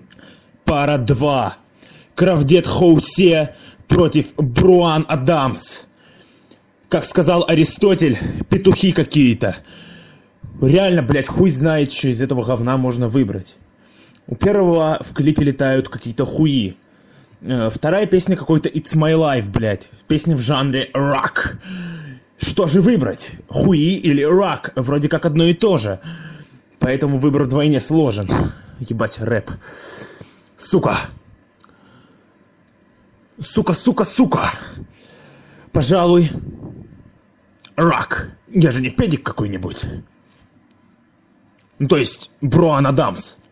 Пара 2. Кравдед Хоусе против Бруан Адамс. Как сказал Аристотель, петухи какие-то. Реально, блядь, хуй знает, что из этого говна можно выбрать. У первого в клипе летают какие-то хуи. Вторая песня какой-то It's My Life, блядь. Песня в жанре рок. Что же выбрать? Хуи или рок? Вроде как одно и то же. Поэтому выбор вдвойне сложен. Ебать, рэп. Сука. Сука. Пожалуй, рок. Я же не педик какой-нибудь. Ну, то есть, Бруан Адамс.